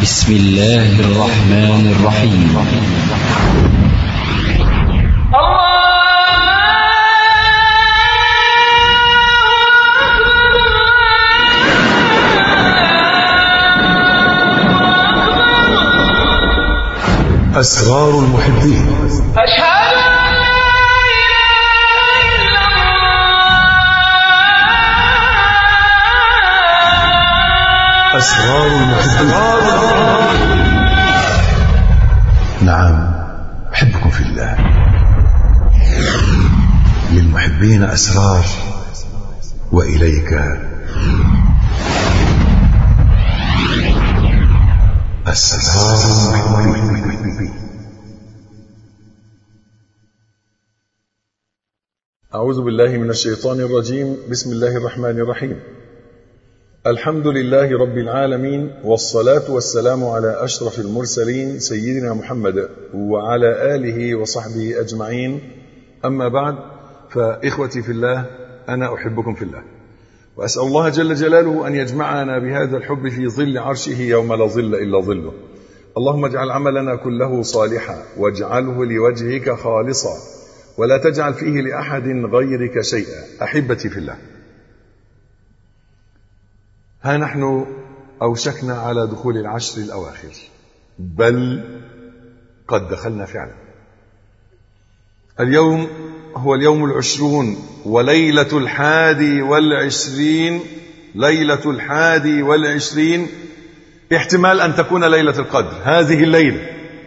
بسم الله الرحمن الرحيم. أسرار المحبين. أشهد أن لا إله إلا الله. أسرار المحبين. نعم، أحبكم في الله. للمحبين أسرار، وإليك أسرار المحبين. أعوذ بالله من الشيطان الرجيم. بسم الله الرحمن الرحيم. الحمد لله رب العالمين، والصلاة والسلام على أشرف المرسلين سيدنا محمد وعلى آله وصحبه أجمعين. أما بعد، فإخوتي في الله، أنا أحبكم في الله، وأسأل الله جل جلاله أن يجمعنا بهذا الحب في ظل عرشه يوم لا ظل إلا ظله. اللهم اجعل عملنا كله صالحا، واجعله لوجهك خالصا، ولا تجعل فيه لأحد غيرك شيئا. أحبتي في الله، ها نحن أوشكنا على دخول العشر الأواخر، بل قد دخلنا فعلا. اليوم هو اليوم 20 وليلة 21. ليلة 21 احتمال أن تكون ليلة القدر هذه الليلة،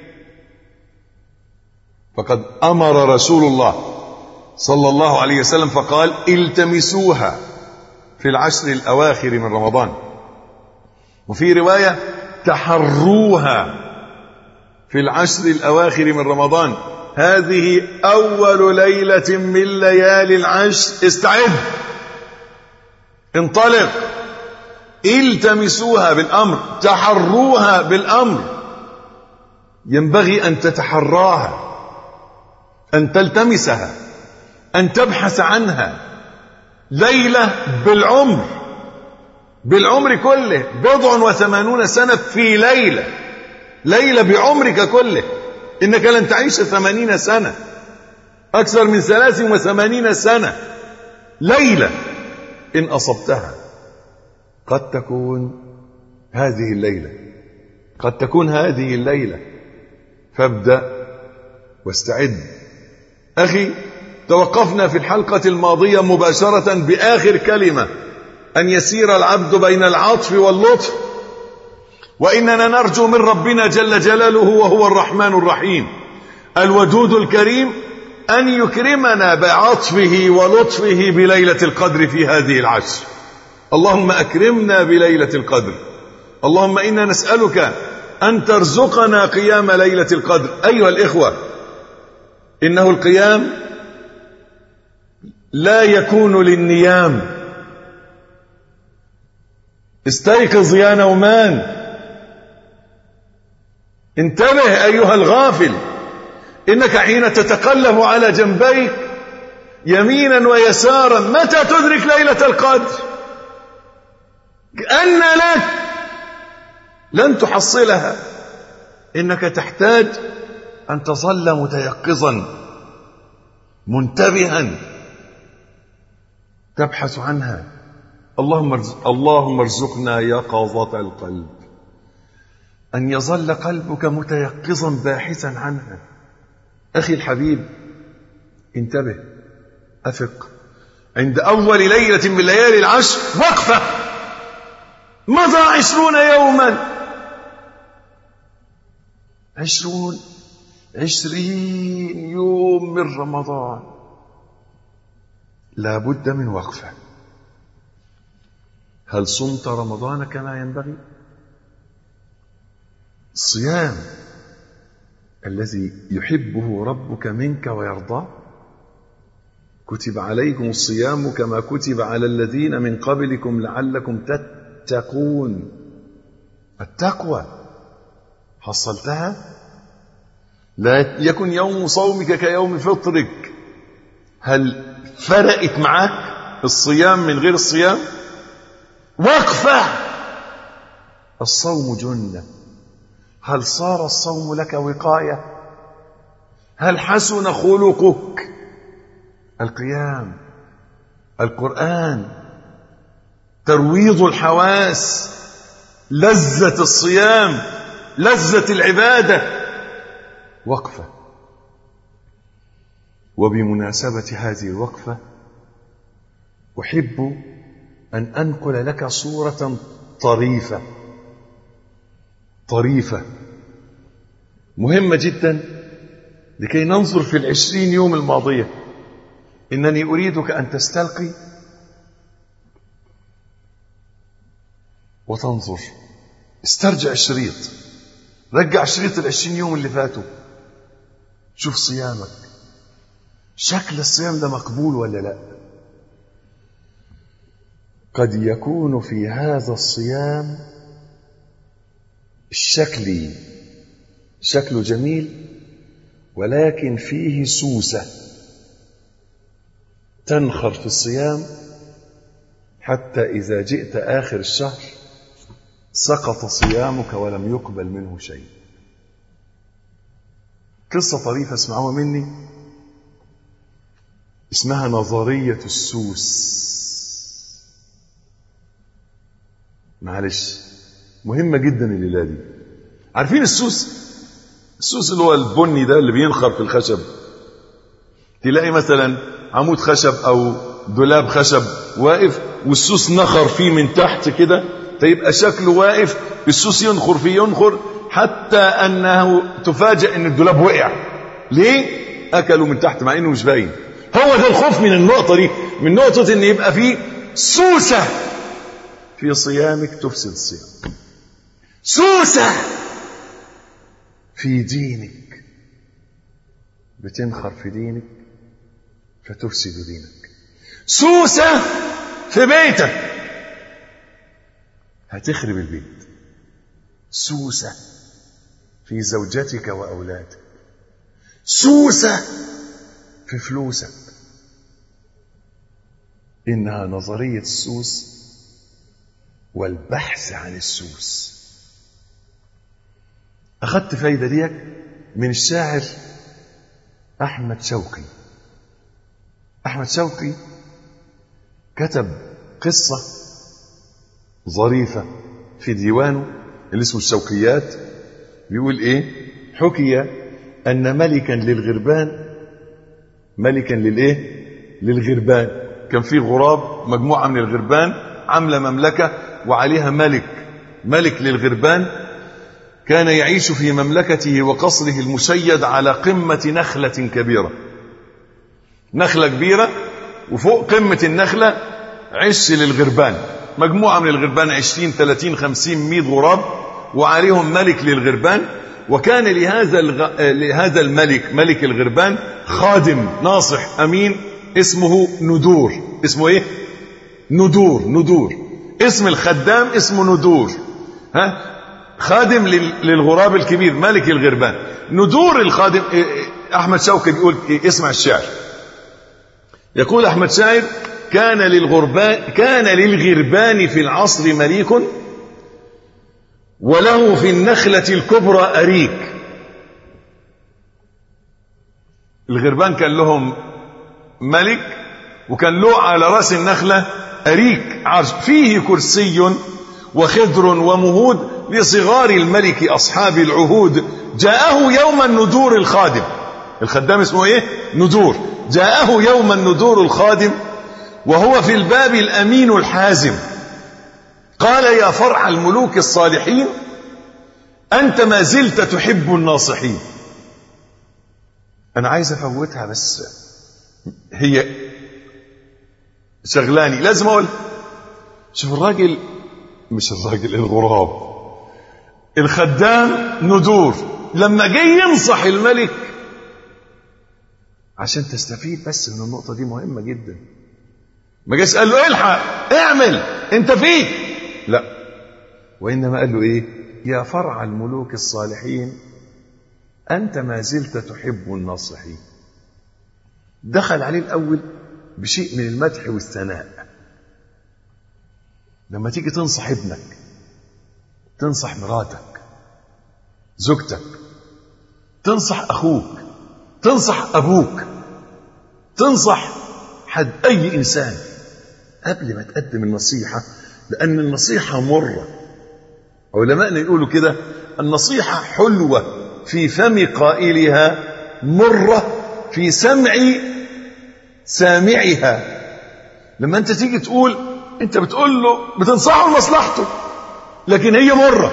فقد أمر رسول الله صلى الله عليه وسلم فقال: التمسوها في العشر الأواخر من رمضان. وفي رواية: تحروها في العشر الأواخر من رمضان. هذه أول ليلة من ليالي العشر. استعد، انطلق، التمسوها بالأمر، تحروها بالأمر. ينبغي أن تتحراها، أن تلتمسها، أن تبحث عنها. ليلة بالعمر كله، 80 سنة في ليلة بعمرك كله. إنك لن تعيش 80 سنة، أكثر من 83 سنة. ليلة إن أصبتها قد تكون هذه الليلة، فابدأ واستعد. أخي، توقفنا في الحلقة الماضية مباشرة بآخر كلمة: أن يسير العبد بين العطف واللطف، وإننا نرجو من ربنا جل جلاله وهو الرحمن الرحيم الودود الكريم أن يكرمنا بعطفه ولطفه بليلة القدر في هذه العشر. اللهم أكرمنا بليلة القدر. اللهم إنا نسألك أن ترزقنا قيام ليلة القدر. أيها الإخوة، إنه القيام لا يكون للنيام. استيقظ يا نومان، انتبه أيها الغافل، إنك حين تتقلب على جنبيك يمينا ويسارا متى تدرك ليلة القدر؟ كأن لك لن تحصلها. إنك تحتاج أن تظل متيقظا منتبها تبحث عنها. اللهم ارزقنا يقظة القلب، أن يظل قلبك متيقظا باحثا عنها. أخي الحبيب، انتبه، أفق. عند أول ليلة من ليالي العشر وقفة. مضى 20 يوما، 20 يوم من رمضان. لا بد من وقفة. هل صمت رمضان كما ينبغي؟ الصيام الذي يحبه ربك منك ويرضاه. كتب عليكم الصيام كما كتب على الذين من قبلكم لعلكم تتقون. التقوى حصلتها؟ لا يكن يوم صومك كيوم فطرك. هل فرقت معك الصيام من غير الصيام؟ وقفة. الصوم جنة هل صار الصوم لك وقاية؟ هل حسن خلقك؟ القيام، القرآن، ترويض الحواس، لذة الصيام، لذة العبادة، وقفة. وبمناسبة هذه الوقفة أحب أن أنقل لك صورة طريفة مهمة جدا لكي ننظر في 20 يوم الماضية. إنني أريدك أن تستلقي وتنظر. استرجع الشريط، رجع شريط 20 يوم اللي فاتوا، شوف صيامك، شكل الصيام ده مقبول ولا لا؟ قد يكون في هذا الصيام شكله جميل، ولكن فيه سوسة تنخر في الصيام حتى إذا جئت آخر الشهر سقط صيامك ولم يقبل منه شيء. قصة طريفة اسمعوها مني، اسمها نظرية السوس. معلش، مهمة جدا الليلة دي. عارفين السوس اللي هو البني ده اللي بينخر في الخشب؟ تلاقي مثلا عمود خشب أو دولاب خشب واقف والسوس نخر فيه من تحت كده، فيبقى شكله واقف، السوس ينخر فيه ينخر حتى أنه تفاجأ أن الدولاب وقع. ليه؟ أكلوا من تحت مع أنه مش باين. هو ده الخوف من النقطة دي، من نقطة أن يبقى فيه سوسة في صيامك تفسد الصيام، سوسة في دينك بتنخر في دينك فتفسد دينك، سوسة في بيتك هتخرب البيت، سوسة في زوجتك وأولادك، سوسة في فلوسك. إنها نظرية السوس والبحث عن السوس. أخذت فايدة ديك من الشاعر أحمد شوقي. أحمد شوقي كتب قصة ظريفة في ديوانه اللي اسمه الشوقيات. بيقول إيه؟ حكي أن ملكا للغربان كان في غراب، مجموعة من الغربان عاملة مملكة وعليها ملك للغربان، كان يعيش في مملكته وقصره المشيد على قمة نخلة كبيرة، نخلة كبيرة وفوق قمة النخلة عش للغربان، مجموعة من الغربان 20 30 50 100 غراب وعليهم ملك للغربان. وكان لهذا الملك، ملك الغربان، خادم ناصح أمين اسمه ندور. اسمه ايه؟ ندور. اسم الخدام اسمه ندور. خادم للغراب الكبير ملك الغربان. ندور الخادم. أحمد شوقي بيقول اسمع الشعر، يقول أحمد شاعر: كان للغربان في العصر مليك وله في النخلة الكبرى أريك. الغربان كان لهم ملك وكان له على رأس النخلة أريك، عرش فيه كرسي وخضر ومهود لصغار الملك أصحاب العهود. جاءه يوما ندور الخدام اسمه ايه؟ ندور. جاءه يوما ندور الخادم وهو في الباب الأمين الحازم، قال: يا فرع الملوك الصالحين، أنت ما زلت تحب الناصحين. أنا عايز أفوتها بس هي شغلاني، لازم أقول. شوف الراجل، مش الراجل، الغراب، الخدام ندور، لما جاي ينصح الملك عشان تستفيد بس من النقطة دي مهمة جدا، ما جاش قال له الحق اعمل انت فيك، لا، وإنما قال له ايه؟ يا فرع الملوك الصالحين، أنت ما زلت تحب الناصحين. دخل عليه الأول بشيء من المدح والثناء. لما تيجي تنصح ابنك، تنصح مراتك، زوجتك، تنصح أخوك، تنصح أبوك، تنصح أي إنسان قبل ما تقدم النصيحة، لأن النصيحة مرة. علماءنا يقولوا كده: النصيحة حلوة في فم قائلها، مرة في سمع سامعها. لما أنت تيجي تقول، أنت بتقول له بتنصحه لمصلحته، لكن هي مرة.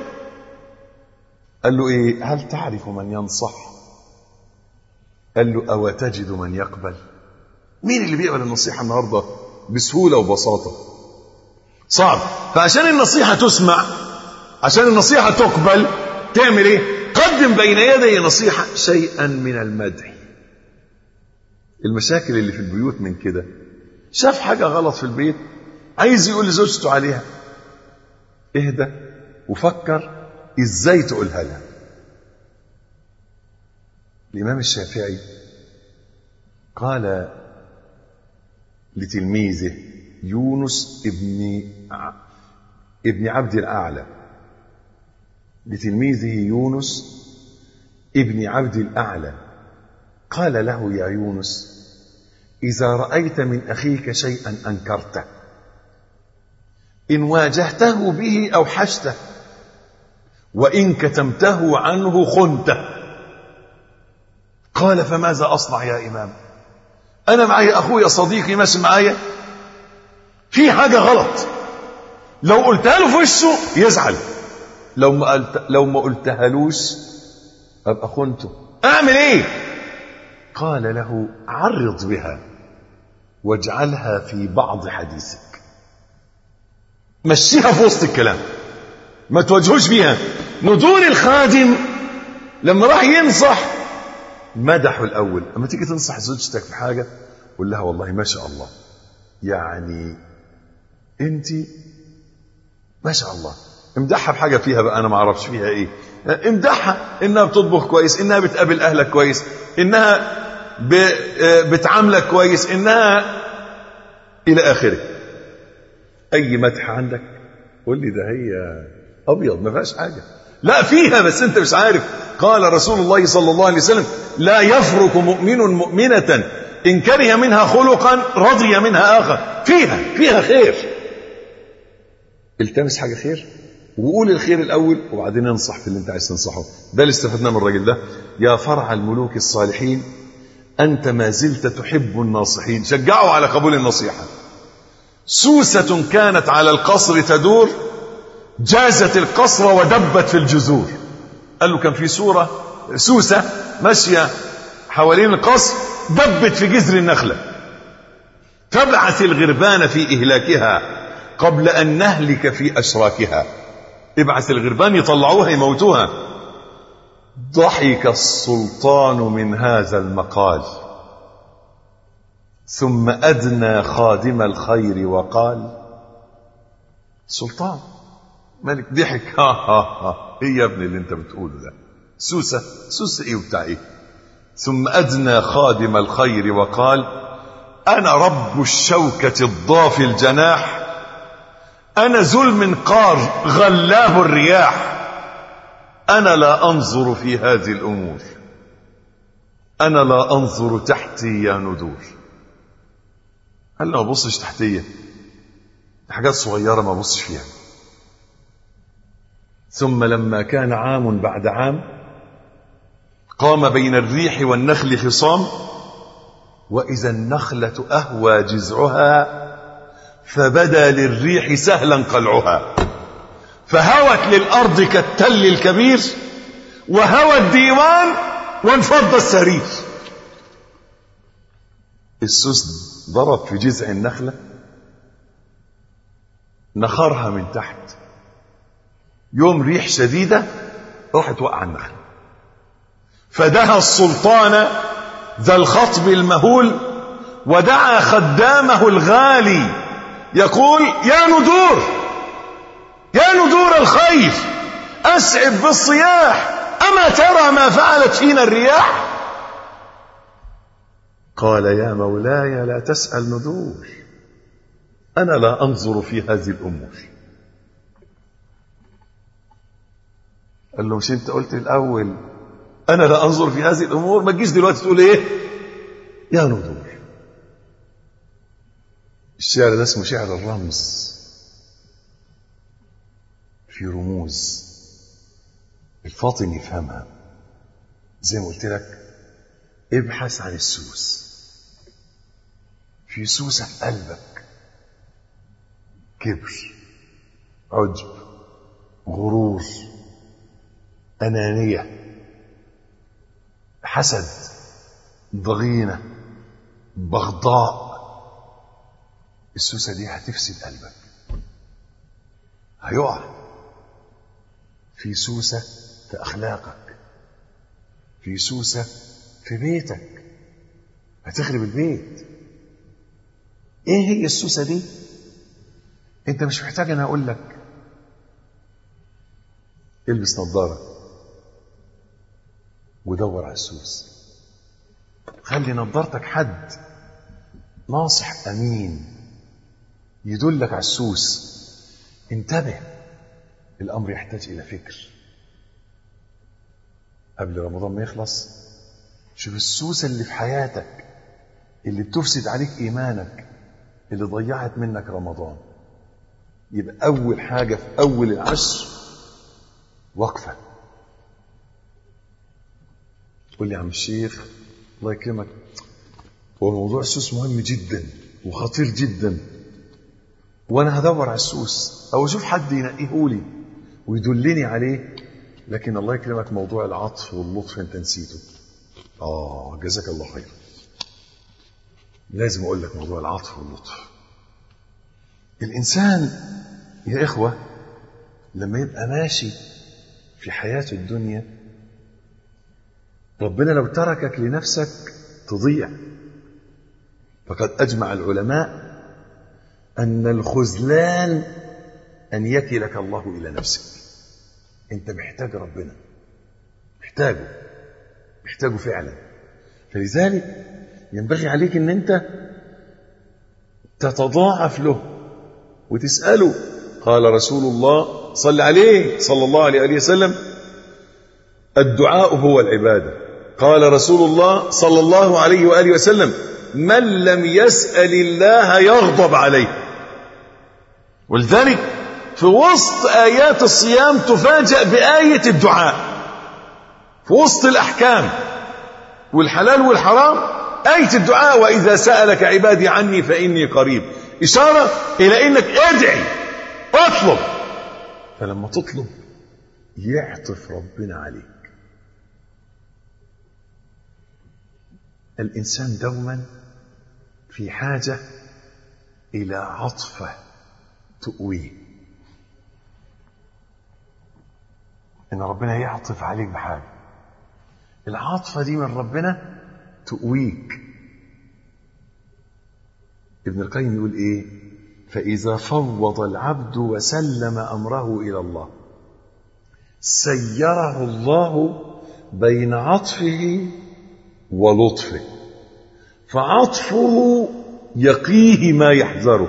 قال له إيه؟ هل تعرف من ينصح؟ قال له: أو تجد من يقبل؟ مين اللي بيقبل النصيحة النهاردة بسهولة وبساطة؟ صعب. فعشان النصيحة تسمع، عشان النصيحة تقبل، تعمل ايه؟ قدم بين يدي نصيحة شيئا من المدح. المشاكل اللي في البيوت من كده، شاف حاجة غلط في البيت، عايز يقول لزوجته عليها، اهدى وفكر ازاي تقولها لها. الإمام الشافعي قال لتلميذه يونس ابن عبد الأعلى، لتلميذه يونس ابن عبد الأعلى، قال له: يا يونس، إذا رأيت من أخيك شيئا أنكرته، إن واجهته به أوحشته، وإن كتمته عنه خنته. قال: فماذا أصنع يا إمام؟ أنا معي أخويا صديقي ماشي معايا في حاجة غلط، لو قلتها له في وشه يزعل، لو ما قلتها لوش أبقى خنته. أعمل إيه؟ قال له: عرض بها واجعلها في بعض حديثك، مشيها في وسط الكلام، ما تواجهوش بيها. ندور الخادم لما راح ينصح مدحه الأول. لما تيجي تنصح زوجتك في حاجة قول لها: والله ما شاء الله، يعني انت ما شاء الله. امدحها بحاجة فيها بقى أنا ما أعرفش فيها إيه، امدحها إنها بتطبخ كويس، إنها بتقابل أهلك كويس، إنها بتعاملك كويس، إنها إلى آخره. أي مدح عندك قول لي ده هي أبيض ما فيهاش حاجة. لا فيها، بس أنت مش عارف. قال رسول الله صلى الله عليه وسلم: لا يفرق مؤمن مؤمنة إن كره منها خلقا رضي منها آخر. فيها خير. التمس حاجة خير وقول الخير الأول وبعدين انصح في اللي انت عايز تنصحه. ده اللي استفدناه من الراجل ده. يا فرع الملوك الصالحين، أنت ما زلت تحب الناصحين. شجعوا على قبول النصيحة. سوسة كانت على القصر تدور، جازت القصر ودبت في الجذور. قال له كان في سوسة ماشية حوالين القصر، دبت في جذر النخلة. فابعث الغربان في إهلاكها قبل أن نهلك في أشراكها. ابعث الغربان يطلعوها يموتوها. ضحك السلطان من هذا المقال، ثم أدنى خادم الخير وقال. سلطان ملك ضحك، ايه يا ابني اللي انت بتقوله ده؟ سوسة ايه وبتاع ايه؟ ثم أدنى خادم الخير وقال: أنا رب الشوكة الضافي الجناح، أنا ذو المنقار غلاب الرياح، أنا لا أنظر في هذه الأمور، أنا لا أنظر تحتي يا ندور. قال له ما بصش تحتية، حاجات صغيرة ما بصش فيها. ثم لما كان عام بعد عام قام بين الريح والنخل خصام، وإذا النخلة أهوى جذعها فبدا للريح سهلا قلعها، فهوت للأرض كالتل الكبير، وهوى الديوان وانفض السرير. السوس ضرب في جذع النخلة، نخرها من تحت، يوم ريح شديدة راحت وقع النخلة. فدها السلطان ذا الخطب المهول ودعا خدامه الغالي يقول: يا ندور الخير، أسعد بالصياح، أما ترى ما فعلت فينا الرياح؟ قال: يا مولاي لا تسأل ندور، أنا لا أنظر في هذه الأمور. قال له مش انت قلت الاول انا لا انظر في هذه الامور؟ ما تجيش دلوقتي تقول ايه يا نضور. الشعر ده اسمه شعر الرمز، في رموز الفاطن يفهمها. زي ما قلت لك ابحث عن السوس، في سوسة في قلبك، كبر، عجب، غرور، أنانية، حسد، ضغينة، بغضاء. السوسة دي هتفسد قلبك، هيقع. في سوسة في أخلاقك، في سوسة في بيتك، هتخرب البيت. ايه هي السوسة دي؟ انت مش محتاج انا اقول لك. البس نظارة ودور على السوس. خلي نظارتك حد ناصح امين يدلك على السوس. انتبه، الامر يحتاج الى فكر. قبل رمضان ما يخلص شوف السوسة اللي في حياتك اللي بتفسد عليك ايمانك، اللي ضيعت منك رمضان. يبقى اول حاجة في اول العشر وقفة. تقول لي يا عم الشيخ الله يكرمك، هو الموضوع السوس مهم جدا وخطير جدا، وانا هدور على السوس او اشوف حد ينقيه لي ويدلني عليه، لكن الله يكرمك موضوع العطف واللطف انت نسيته. جزاك الله خير. لازم اقول لك موضوع العطف واللطف. الانسان يا اخوة لما يبقى ماشي في حياة الدنيا، ربنا لو تركك لنفسك تضيع. فقد أجمع العلماء أن الخذلان أن يكلك الله إلى نفسك. أنت محتاج ربنا، محتاجه فعلا. فلذلك ينبغي عليك أن أنت تتضاعف له وتسأله. قال رسول الله صلى الله عليه وسلم: الدعاء هو العبادة. قال رسول الله صلى الله عليه وآله وسلم: من لم يسأل الله يغضب عليه. ولذلك في وسط آيات الصيام تفاجأ بآية الدعاء، في وسط الأحكام والحلال والحرام آية الدعاء: وإذا سألك عبادي عني فإني قريب. إشارة إلى إنك ادعي، اطلب. فلما تطلب يعطف ربنا عليك. الإنسان دوما في حاجة إلى عطفة تؤويه، إن ربنا يعطف عليك بحاجة. العطفة دي من ربنا تؤويك. ابن القيم يقول إيه؟ فإذا فوض العبد وسلم أمره إلى الله سيره الله بين عطفه ولطفه، فعطفه يقيه ما يحذره،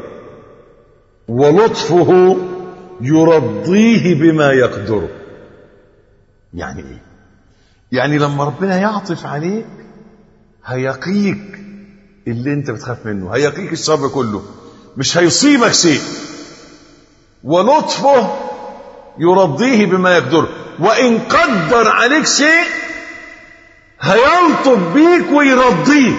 ولطفه يرضيه بما يقدره. يعني ايه؟ يعني لما ربنا يعطف عليك هيقيك اللي انت بتخاف منه، هيقيك الشر كله، مش هيصيبك شيء. ولطفه يرضيه بما يقدره، وإن قدر عليك شيء هيلطف بيك ويرضيك.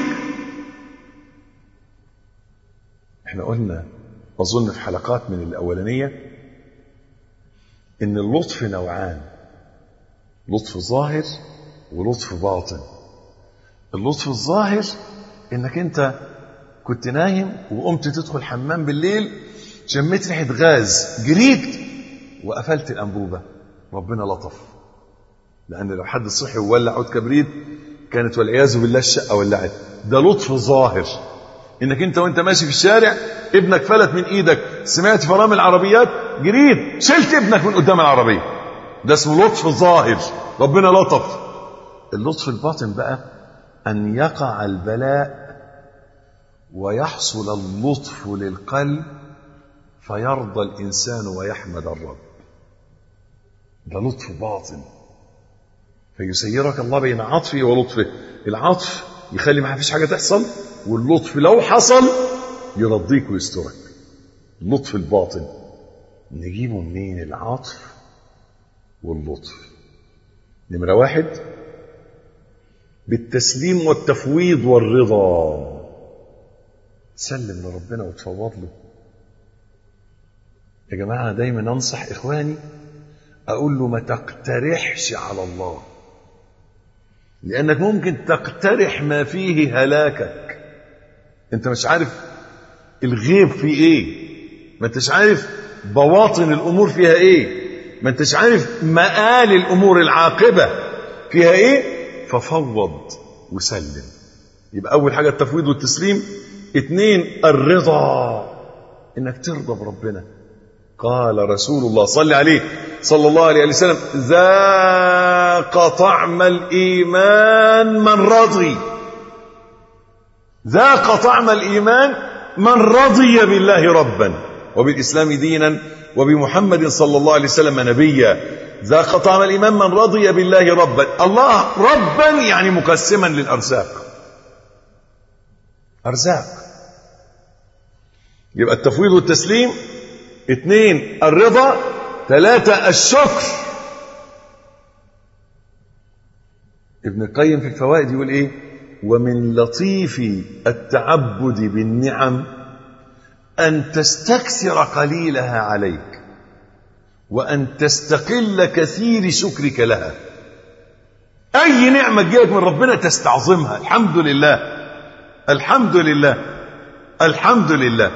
احنا قلنا أظن في حلقات من الأولانية إن اللطف نوعان: لطف ظاهر ولطف باطن. اللطف الظاهر إنك أنت كنت نايم وقمت تدخل حمام بالليل، شميت ريحة غاز، جريت وقفلت الأنبوبة، ربنا لطف. لأن لو حد صحي وولع عود كبريت كانت والعياذ بالله الشقة ولعت. ده لطف ظاهر، إنك أنت وأنت ماشي في الشارع ابنك فلت من إيدك، سمعت فرامل العربيات جريت شلت ابنك من قدام العربية، ده اسمه لطف ظاهر، ربنا لطف. اللطف الباطن بقى أن يقع البلاء ويحصل اللطف للقلب فيرضى الإنسان ويحمد الرب. ده لطف باطن. فيسيرك الله بين عطفه ولطفه. العطف يخلي ما فيش حاجة تحصل، واللطف لو حصل يرضيك ويسترك. اللطف الباطن نجيبه منين؟ العطف واللطف. نمرة 1 بالتسليم والتفويض والرضا. سلم لربنا وتفوض له. يا جماعة دايما أنصح إخواني أقول له ما تقترحش على الله، لأنك ممكن تقترح ما فيه هلاكك. أنت مش عارف الغيب فيه إيه، ما أنتش عارف بواطن الأمور فيها إيه، ما أنتش عارف مآل الأمور العاقبة فيها إيه. ففوض وسلم. يبقى أول حاجة التفويض والتسليم. 2 الرضا، إنك ترضى بربنا. قال رسول الله صلى عليه صلى الله عليه وسلم ذاق طعم الإيمان من رضي. ذاق طعم الإيمان من رضي بالله ربا وبالإسلام دينا وبمحمد صلى الله عليه وسلم نبيا. ذاق طعم الإيمان من رضي بالله ربا. الله ربا يعني مقسما للأرزاق، أرزاق. يبقى التفويض والتسليم. 2 الرضا. 3 الشكر. ابن القيم في الفوائد يقول ايه؟ ومن لطيف التعبد بالنعم أن تستكثر قليلها عليك وأن تستقل كثير شكرك لها. أي نعمة جاءت من ربنا تستعظمها. الحمد لله الحمد لله الحمد لله.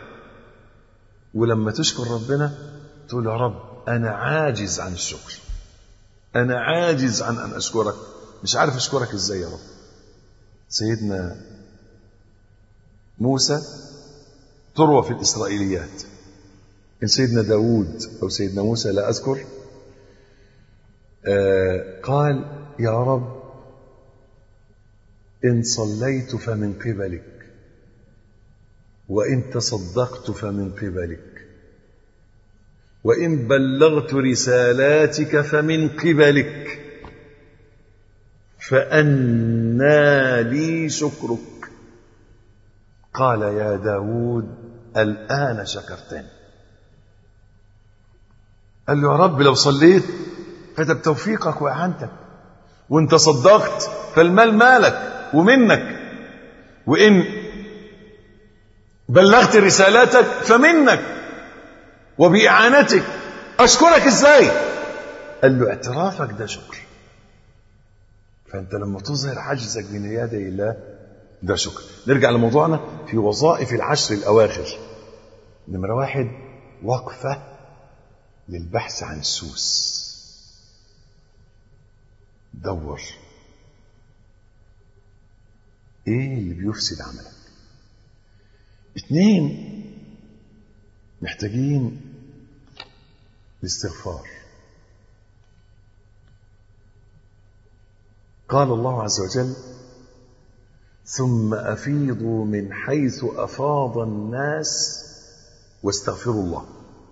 ولما تشكر ربنا تقول يا رب أنا عاجز عن الشكر، أنا عاجز عن أن أشكرك، مش عارف أشكرك إزاي يا رب. سيدنا موسى تروى في الإسرائيليات إن سيدنا داود أو سيدنا موسى لا أذكر قال يا رب إن صليت فمن قبلك وإن تصدقت فمن قبلك وإن بلغت رسالاتك فمن قبلك فأنى لي شكرك. قال يا داود الآن شكرتني. قال له يا رب لو صليت فده بتوفيقك وإعانتك، وإن تصدقت فالمال مالك ومنك، وإن بلغت رسالاتك فمنك وبإعانتك. أشكرك إزاي؟ قال له اعترافك ده شكر. فأنت لما تظهر عجزك بين يدي الله ده شكر. نرجع لموضوعنا في وظائف العشر الأواخر. نمرة 1 وقفة للبحث عن السوس. دور ايه اللي بيفسد عملك. 2 محتاجين الاستغفار. قال الله عز وجل ثم أفيضوا من حيث أفاض الناس واستغفروا الله.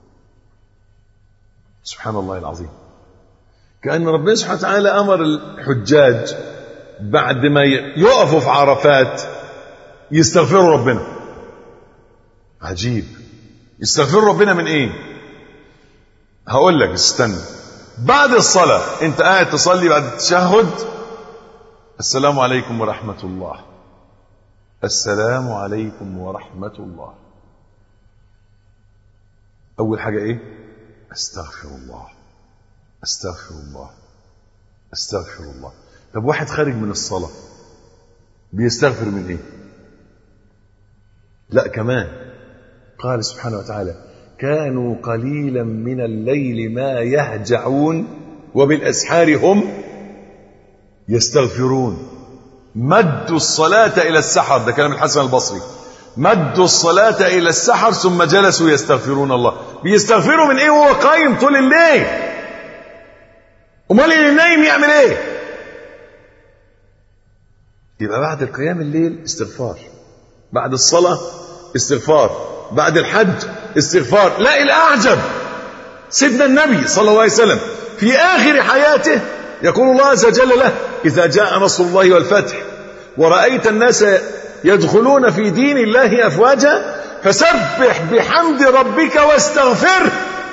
سبحان الله العظيم. كأن ربنا سبحانه وتعالى أمر الحجاج بعد ما يقفوا في عرفات يستغفروا ربنا. عجيب. يستغفروا ربنا من ايه؟ هقول لك استنى. بعد الصلاة انت قاعد تصلي بعد التشهد السلام عليكم ورحمة الله، السلام عليكم ورحمة الله. أول حاجة إيه؟ أستغفر الله أستغفر الله أستغفر الله. طب واحد خارج من الصلاة بيستغفر من إيه؟ لا كمان قال سبحانه وتعالى كانوا قليلا من الليل ما يهجعون وبالأسحار هم يستغفرون. مدوا الصلاة إلى السحر، ده كلام الحسن البصري. مدوا الصلاة إلى السحر ثم جلسوا يستغفرون الله. بيستغفروا من إيه وهو قايم طول الليل؟ أمال اللي نايم يعمل إيه؟ يبقى بعد القيام الليل استغفار، بعد الصلاة استغفار، بعد الحج استغفار. لا الأعجب سيدنا النبي صلى الله عليه وسلم في آخر حياته يقول الله عز وجل له: إذا جاء نصر الله والفتح ورأيت الناس يدخلون في دين الله أفواجا فسبح بحمد ربك واستغفره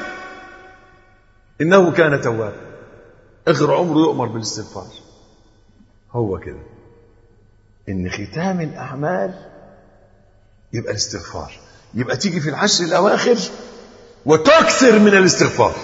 إنه كان توابا. آخر عمره يؤمر بالاستغفار. هو كده إن ختام الأعمال يبقى الاستغفار، يبقى تيجي في العشر الأواخر وتكثر من الاستغفار.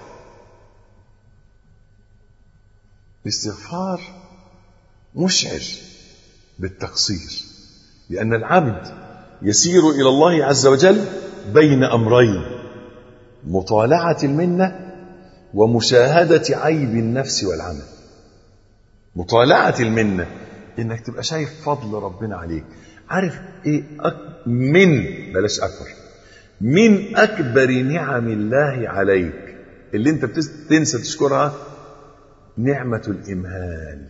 الاستغفار مشعر بالتقصير، لأن العبد يسير إلى الله عز وجل بين أمرين: مطالعة المنة ومشاهدة عيب النفس والعمل. مطالعة المنة إنك تبقى شايف فضل ربنا عليك. عارف إيه بلاش أكبر من أكبر نعم الله عليك اللي أنت بتنسى تشكرها؟ نعمة الإمهال.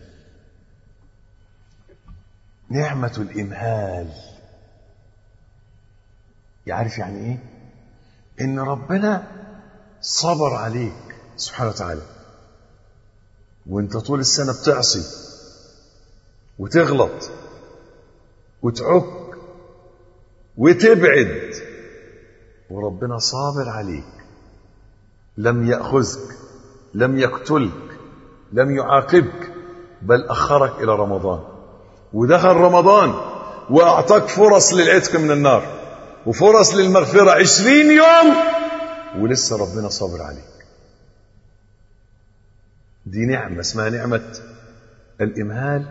نعمة الإمهال يعرف يعني إيه؟ إن ربنا صبر عليك سبحانه وتعالى وإنت طول السنة بتعصي وتغلط وتعك وتبعد، وربنا صابر عليك، لم يأخذك، لم يقتلك، لم يعاقبك، بل أخرك إلى رمضان، ودخل رمضان وأعطاك فرص للعتق من النار وفرص للمغفرة 20 يوم ولسه ربنا صابر عليك. دي نعمة اسمها نعمة الإمهال،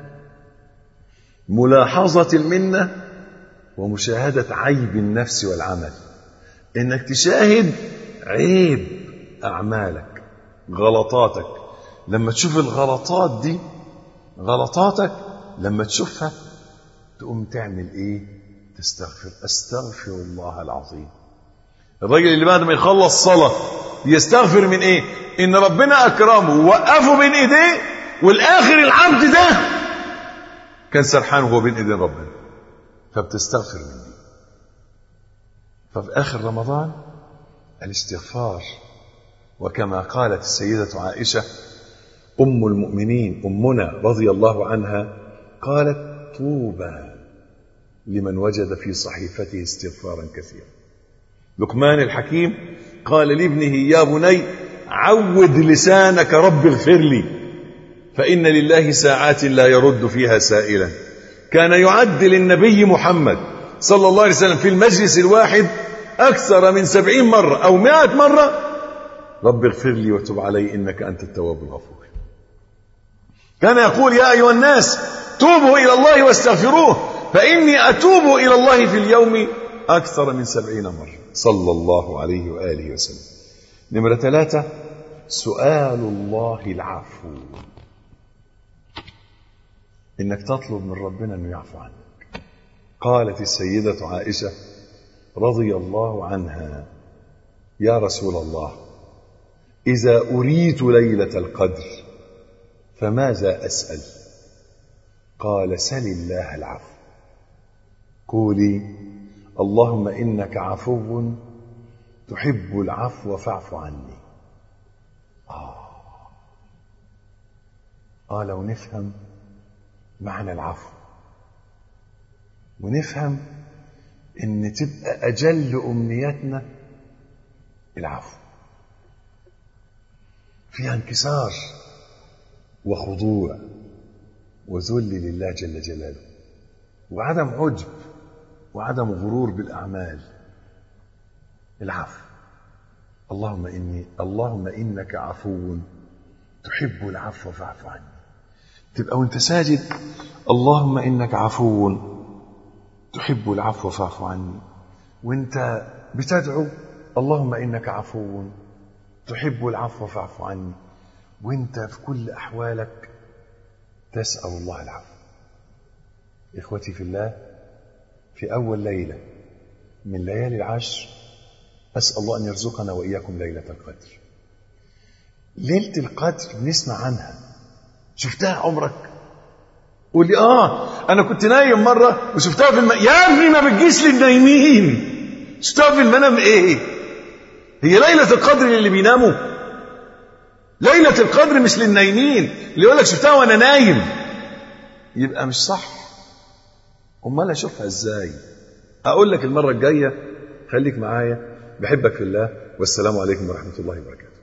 ملاحظة المنة ومشاهدة عيب النفس والعمل. إنك تشاهد عيب أعمالك، غلطاتك. لما تشوف الغلطات دي، غلطاتك لما تشوفها تقوم تعمل إيه؟ تستغفر. أستغفر الله العظيم. الراجل اللي بعد ما يخلص صلاة يستغفر من إيه؟ إن ربنا أكرمه ووقفه بين إيديه، والآخر العبد ده كان سرحان وهو بين إيدين ربنا، فبتستغفر من دي. ففي آخر رمضان الاستغفار. وكما قالت السيدة عائشة أم المؤمنين أمنا رضي الله عنها قالت: طوبى لمن وجد في صحيفته استغفارا كثيرا. لقمان الحكيم قال لابنه: يا بني عود لسانك رب اغفر لي، فإن لله ساعات لا يرد فيها سائلا. كان يعد للنبي محمد صلى الله عليه وسلم في المجلس الواحد أكثر من 70 مرة أو 100 مرة: رب اغفر لي وتب علي إنك أنت التواب الغفور. كان يقول: يا أيها الناس توبوا إلى الله واستغفروه فإني أتوب إلى الله في اليوم أكثر من 70 مرة، صلى الله عليه وآله وسلم. نمرة 3: سؤال الله العفو. إنك تطلب من ربنا أنه يعفو عنك. قالت السيدة عائشة رضي الله عنها: يا رسول الله، إذا أريت ليلة القدر فماذا أسأل؟ قال: سل الله العفو. قولي: اللهم إنك عفو تحب العفو فاعف عني. لو نفهم معنى العفو ونفهم إن تبقى أجل أمنياتنا العفو، فيها انكسار وخضوع وذل لله جل جلاله، وعدم عجب وعدم غرور بالأعمال. العفو. اللهم إنك عفو تحب العفو فاعف عني. تبقى وانت ساجد: اللهم إنك عفو تحب العفو فاعف عني. وانت بتدعو: اللهم إنك عفو تحب العفو فاعف عني. وانت في كل أحوالك تسأل الله العفو. إخوتي في الله، في أول ليلة من ليالي العشر أسأل الله أن يرزقنا وإياكم ليلة القدر. ليلة القدر بنسمع عنها، شفتها عمرك؟ قول لي: أنا كنت نايم مرة وشفتها في يا ابني ما بتجيش للنايمين. شفتها في المنام. إيه هي ليلة القدر اللي بيناموا؟ ليلة القدر مش للنايمين، اللي يقول لك شفتها وانا نايم يبقى مش صح. امال اشوفها ازاي؟ اقول لك المرة الجاية. خليك معايا، بحبك في الله، والسلام عليكم ورحمة الله وبركاته.